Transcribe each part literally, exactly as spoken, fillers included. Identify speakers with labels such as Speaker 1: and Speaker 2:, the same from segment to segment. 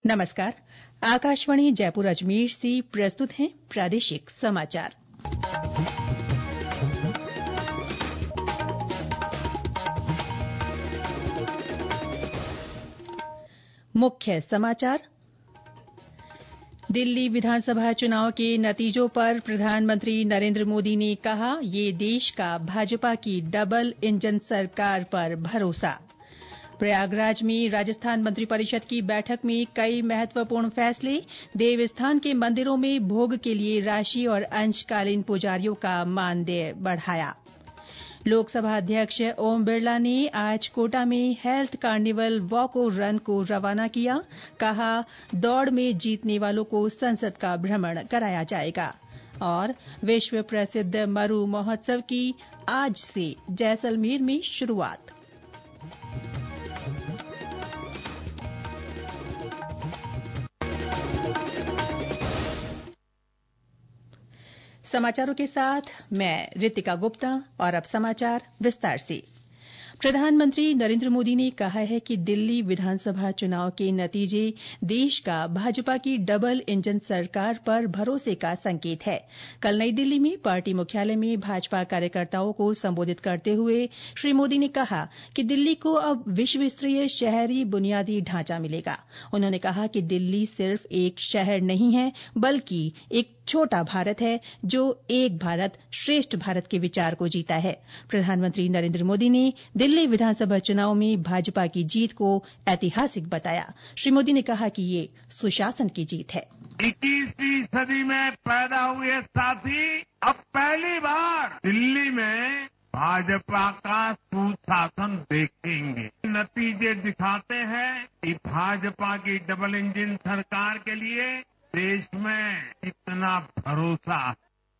Speaker 1: नमस्कार। आकाशवाणी जयपुर अजमेर से प्रस्तुत हैं प्रादेशिक समाचार। मुख्य समाचार। दिल्ली विधानसभा चुनाव के नतीजों पर प्रधानमंत्री नरेंद्र मोदी ने कहा, ये देश का भाजपा की डबल इंजन सरकार पर भरोसा। प्रयागराज में राजस्थान मंत्रिपरिषद की बैठक में कई महत्वपूर्ण फैसले। देवस्थान के मंदिरों में भोग के लिए राशि और अंशकालीन पुजारियों का मानदेय बढ़ाया। लोकसभा अध्यक्ष ओम बिरला ने आज कोटा में हेल्थ कार्निवल वॉक और रन को रवाना किया। कहा, दौड़ में जीतने वालों को संसद का भ्रमण कराया जाएगा। और विश्व प्रसिद्ध मरु महोत्सव की आज से जैसलमेर में शुरुआत। समाचारों के साथ मैं रितिका गुप्ता। और अब समाचार विस्तार से। प्रधानमंत्री नरेंद्र मोदी ने कहा है कि दिल्ली विधानसभा चुनाव के नतीजे देश का भाजपा की डबल इंजन सरकार पर भरोसे का संकेत है। कल नई दिल्ली में पार्टी मुख्यालय में भाजपा कार्यकर्ताओं को संबोधित करते हुए श्री मोदी ने कहा कि दिल्ली को अब विश्व स्तरीय शहरी बुनियादी ढांचा मिलेगा। उन्होंने कहा कि दिल्ली सिर्फ एक शहर नहीं है, बल्कि एक छोटा भारत है जो एक भारत श्रेष्ठ भारत के विचार को जीता है। प्रधानमंत्री नरेंद्र मोदी ने दिल्ली विधानसभा चुनाव में भाजपा की जीत को ऐतिहासिक बताया। श्री मोदी ने कहा कि ये सुशासन की जीत है।
Speaker 2: इक्कीसवीं सदी में पैदा हुए साथी अब पहली बार दिल्ली में भाजपा का सुशासन देखेंगे। नतीजे दिखाते हैं कि भाजपा की डबल इंजन सरकार के लिए देश में इतना भरोसा है।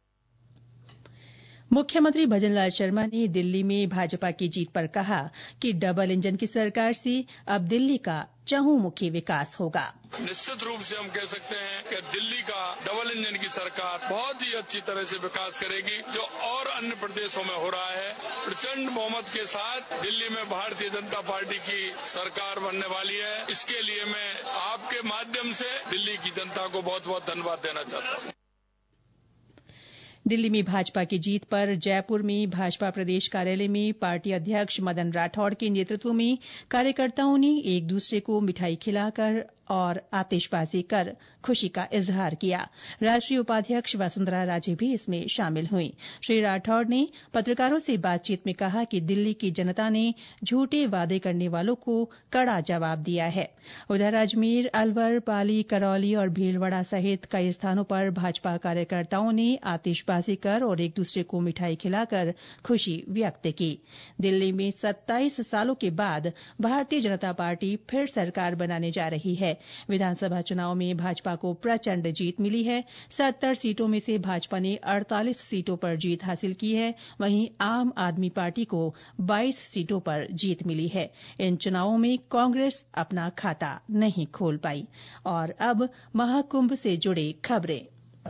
Speaker 1: मुख्यमंत्री भजनलाल शर्मा ने दिल्ली में भाजपा की जीत पर कहा कि डबल इंजन की सरकार से अब दिल्ली का चहुंमुखी विकास होगा।
Speaker 3: निश्चित रूप से हम कह सकते हैं कि दिल्ली का डबल इंजन की सरकार बहुत ही अच्छी तरह से विकास करेगी, जो और अन्य प्रदेशों में हो रहा है। प्रचंड बहुमत के साथ दिल्ली में भारतीय जनता पार्टी की सरकार बनने वाली है। इसके लिए मैं आपके माध्यम से दिल्ली की जनता को बहुत बहुत धन्यवाद देना चाहता हूं।
Speaker 1: दिल्ली में भाजपा की जीत पर जयपुर में भाजपा प्रदेश कार्यालय में पार्टी अध्यक्ष मदन राठौड़ के नेतृत्व में कार्यकर्ताओं ने एक दूसरे को मिठाई खिलाकर और आतिशबाजी कर खुशी का इजहार किया। राष्ट्रीय उपाध्यक्ष वसुंधरा राजे भी इसमें शामिल हुई। श्री राठौड़ ने पत्रकारों से बातचीत में कहा कि दिल्ली की जनता ने झूठे वादे करने वालों को कड़ा जवाब दिया है। उधर अजमेर, अलवर, पाली, करौली और भीलवाड़ा सहित कई स्थानों पर भाजपा कार्यकर्ताओं ने आतिशबाजी कर और एक दूसरे को मिठाई खिलाकर खुशी व्यक्त की। दिल्ली में सत्ताईस सालों के बाद भारतीय जनता पार्टी फिर सरकार बनाने जा रही है। विधानसभा चुनाव में भाजपा को प्रचंड जीत मिली है। सत्तर सीटों में से भाजपा ने अड़तालीस सीटों पर जीत हासिल की है। वहीं आम आदमी पार्टी को बाईस सीटों पर जीत मिली है। इन चुनावों में कांग्रेस अपना खाता नहीं खोल पाई। और अब महाकुंभ से जुड़ी खबरें।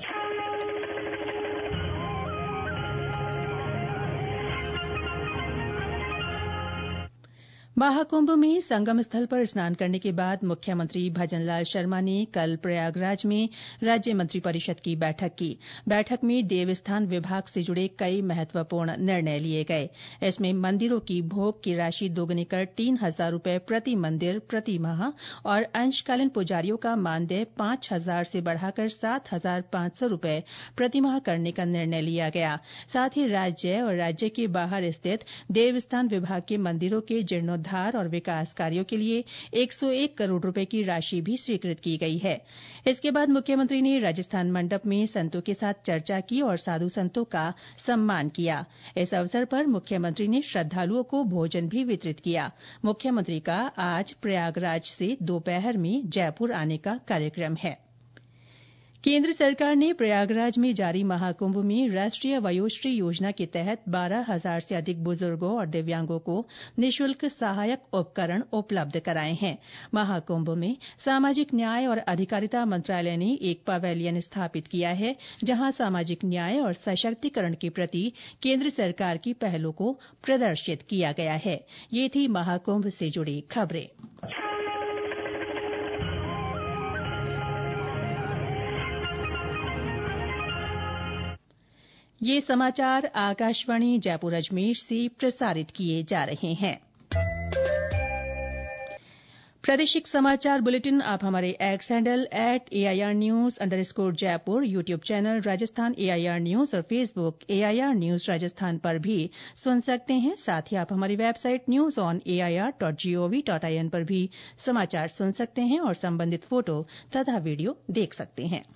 Speaker 1: महाकुंभ में संगम स्थल पर स्नान करने के बाद मुख्यमंत्री भजनलाल शर्मा ने कल प्रयागराज में राज्य मंत्रिपरिषद की बैठक की। बैठक में देवस्थान विभाग से जुड़े कई महत्वपूर्ण निर्णय लिए गए। इसमें मंदिरों की भोग की राशि दोगुनी कर तीन हजार रूपये प्रति मंदिर प्रति माह और अंशकालीन पुजारियों का मानदेय पांच हजार से बढ़ाकर सात हजार पांच सौ रूपये प्रतिमाह करने का निर्णय लिया गया। साथ ही राज्य और राज्य के बाहर स्थित देवस्थान विभाग के मंदिरों के जीर्णोद्धार और विकास कार्यों के लिए एक सौ एक करोड़ रुपए की राशि भी स्वीकृत की गई है। इसके बाद मुख्यमंत्री ने राजस्थान मंडप में संतों के साथ चर्चा की और साधु संतों का सम्मान किया। इस अवसर पर मुख्यमंत्री ने श्रद्धालुओं को भोजन भी वितरित किया। मुख्यमंत्री का आज प्रयागराज से दोपहर में जयपुर आने का कार्यक्रम है। केंद्र सरकार ने प्रयागराज में जारी महाकुंभ में राष्ट्रीय वयोश्री योजना के तहत बारह हजार से अधिक बुजुर्गों और दिव्यांगों को निःशुल्क सहायक उपकरण उपलब्ध कराए हैं। महाकुंभ में सामाजिक न्याय और अधिकारिता मंत्रालय ने एक पवेलियन स्थापित किया है, जहां सामाजिक न्याय और सशक्तिकरण के प्रति केंद्र सरकार की पहलों को प्रदर्शित किया गया है। ये थी महाकुंभ से जुड़ी खबरें। ये समाचार आकाशवाणी जयपुर अजमेर से प्रसारित किए जा रहे हैं। प्रादेशिक समाचार बुलेटिन आप हमारे X handle at AIR news underscore Jaipur, YouTube channel Rajasthan AIR news और फेसबुक एआईआर न्यूज राजस्थान पर भी सुन सकते हैं। साथ ही आप हमारी website news on AIR dot G O V dot I N पर भी समाचार सुन सकते हैं और संबंधित फोटो तथा वीडियो देख सकते हैं।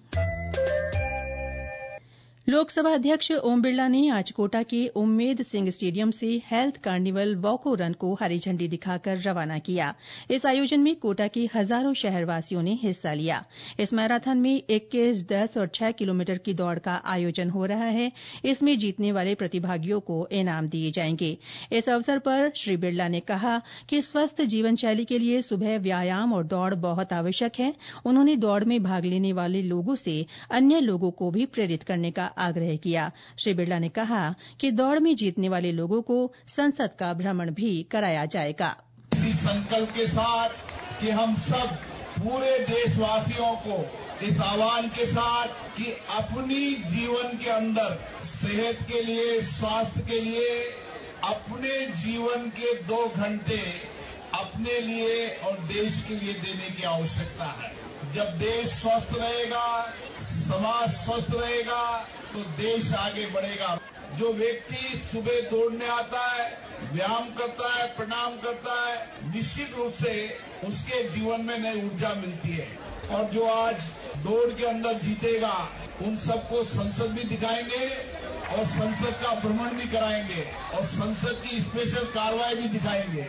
Speaker 1: लोकसभा अध्यक्ष ओम बिरला ने आज कोटा के उम्मेद सिंह स्टेडियम से हेल्थ कार्निवल वॉको रन को हरी झंडी दिखाकर रवाना किया। इस आयोजन में कोटा के हजारों शहरवासियों ने हिस्सा लिया। इस मैराथन में इक्कीस, दस और छह किलोमीटर की दौड़ का आयोजन हो रहा है। इसमें जीतने वाले प्रतिभागियों को इनाम दिए जाएंगे। इस अवसर पर श्री बिरला ने कहा कि स्वस्थ जीवन शैली के लिए सुबह व्यायाम और दौड़ बहुत आवश्यक है। उन्होंने दौड़ में भाग लेने वाले लोगों से अन्य लोगों को भी प्रेरित करने का आग्रह किया। श्री बिरला ने कहा कि दौड़ में जीतने वाले लोगों को संसद का भ्रमण भी कराया जाएगा।
Speaker 4: इसी संकल्प के साथ कि हम सब पूरे देशवासियों को इस आह्वान के साथ कि अपनी जीवन के अंदर सेहत के लिए, स्वास्थ्य के लिए अपने जीवन के दो घंटे अपने लिए और देश के लिए देने की आवश्यकता है। जब देश स्वस्थ रहेगा, समाज स्वस्थ रहेगा तो देश आगे बढ़ेगा। जो व्यक्ति सुबह दौड़ने आता है, व्यायाम करता है, प्रणाम करता है, निश्चित रूप से उसके जीवन में नई ऊर्जा मिलती है। और जो आज दौड़ के अंदर जीतेगा उन सबको संसद भी दिखाएंगे और संसद का भ्रमण भी कराएंगे और संसद की स्पेशल कार्रवाई भी दिखाएंगे।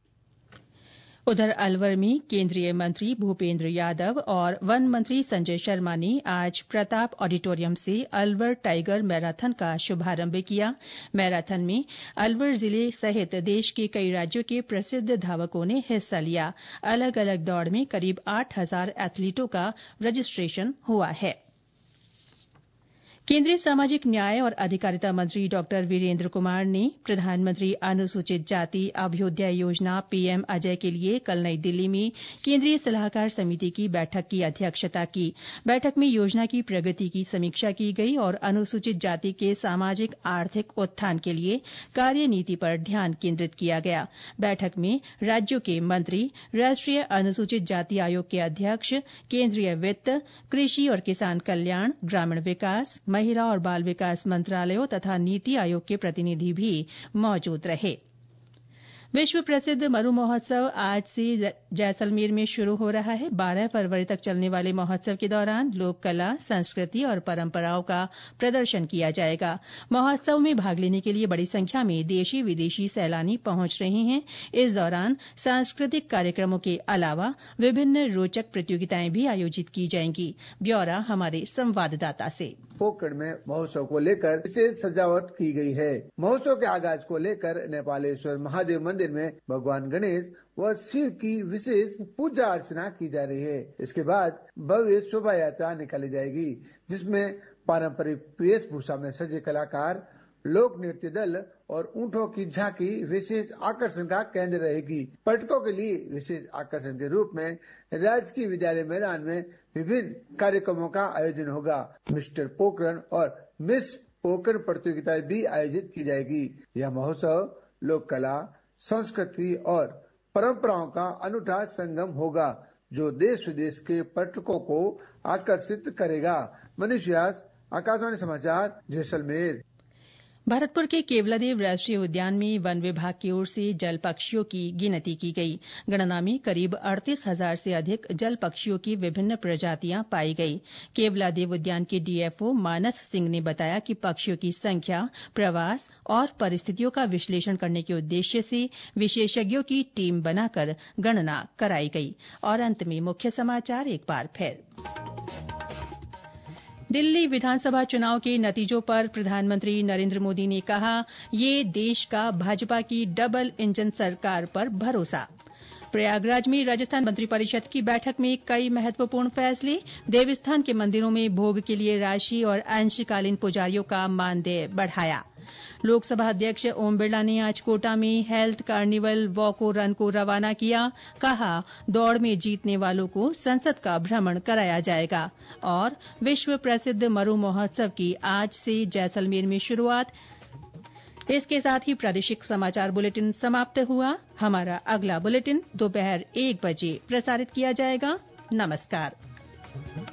Speaker 1: उधर अलवर में केंद्रीय मंत्री भूपेंद्र यादव और वन मंत्री संजय शर्मा ने आज प्रताप ऑडिटोरियम से अलवर टाइगर मैराथन का शुभारंभ किया। मैराथन में अलवर जिले सहित देश के कई राज्यों के प्रसिद्ध धावकों ने हिस्सा लिया। अलग अलग दौड़ में करीब आठ हजार एथलीटों का रजिस्ट्रेशन हुआ है। केंद्रीय सामाजिक न्याय और अधिकारिता मंत्री डॉक्टर वीरेंद्र कुमार ने प्रधानमंत्री अनुसूचित जाति अभ्युदय योजना पीएम अजय के लिए कल नई दिल्ली में केंद्रीय सलाहकार समिति की बैठक की अध्यक्षता की। बैठक में योजना की प्रगति की समीक्षा की गई और अनुसूचित जाति के सामाजिक आर्थिक उत्थान के लिए कार्यनीति पर ध्यान केंद्रित किया गया। बैठक में राज्यों के मंत्री, राष्ट्रीय अनुसूचित जाति आयोग के अध्यक्ष, केंद्रीय वित्त, कृषि और किसान कल्याण, ग्रामीण विकास, महिला और बाल विकास मंत्रालयों तथा नीति आयोग के प्रतिनिधि भी मौजूद रहे। विश्व प्रसिद्ध मरु महोत्सव आज से जैसलमेर में शुरू हो रहा है। बारह फरवरी तक चलने वाले महोत्सव के दौरान लोक कला, संस्कृति और परंपराओं का प्रदर्शन किया जाएगा। महोत्सव में भाग लेने के लिए बड़ी संख्या में देशी विदेशी सैलानी पहुंच रहे हैं। इस दौरान सांस्कृतिक कार्यक्रमों के अलावा विभिन्न रोचक प्रतियोगिताएं भी आयोजित की जाएंगी। ब्यौरा हमारे संवाददाता से।
Speaker 5: पोखरण में महोत्सव को लेकर विशेष सजावट की गई है। महोत्सव के आगाज को लेकर नेपालेश्वर महादेव मंदिर में भगवान गणेश व शिव की विशेष पूजा अर्चना की जा रही है। इसके बाद भव्य शोभा यात्रा निकाली जाएगी, जिसमें पारंपरिक वेशभूषा में सजे कलाकार, लोक नृत्य दल और ऊंटों की झांकी विशेष आकर्षण का केंद्र रहेगी। पर्यटकों के लिए विशेष आकर्षण के रूप में राजकीय विद्यालय मैदान में विभिन्न कार्यक्रमों का आयोजन होगा। मिस्टर पोखरण और मिस पोखरण प्रतियोगिताएं भी आयोजित की जाएगी। यह महोत्सव लोक कला, संस्कृति और परंपराओं का अनूठा संगम होगा, जो देश विदेश के पर्यटकों को आकर्षित करेगा। मनीष व्यास, आकाशवाणी समाचार, जैसलमेर।
Speaker 1: भरतपुर के केवलादेव राष्ट्रीय उद्यान में वन विभाग की ओर से जल पक्षियों की गिनती की गई। गणना में करीब अड़तीस हजार से अधिक जल पक्षियों की विभिन्न प्रजातियां पाई गई। केवलादेव उद्यान के डीएफओ मानस सिंह ने बताया कि पक्षियों की संख्या, प्रवास और परिस्थितियों का विश्लेषण करने के उद्देश्य से विशेषज्ञों की टीम बनाकर गणना कराई गई। और अंत में मुख्य समाचार एक बार फिर। दिल्ली विधानसभा चुनाव के नतीजों पर प्रधानमंत्री नरेंद्र मोदी ने कहा, ये देश का भाजपा की डबल इंजन सरकार पर भरोसा। प्रयागराज में राजस्थान मंत्रिपरिषद की बैठक में कई महत्वपूर्ण फैसले। देवस्थान के मंदिरों में भोग के लिए राशि और अंशकालीन पुजारियों का मानदेय बढ़ाया। लोकसभा अध्यक्ष ओम बिरला ने आज कोटा में हेल्थ कार्निवल वॉको रन को रवाना किया। कहा, दौड़ में जीतने वालों को संसद का भ्रमण कराया जाएगा। और विश्व प्रसिद्ध मरु महोत्सव की आज से जैसलमेर में शुरुआत। इसके साथ ही प्रादेशिक समाचार बुलेटिन समाप्त हुआ। हमारा अगला बुलेटिन दोपहर एक बजे प्रसारित किया जाएगा। नमस्कार।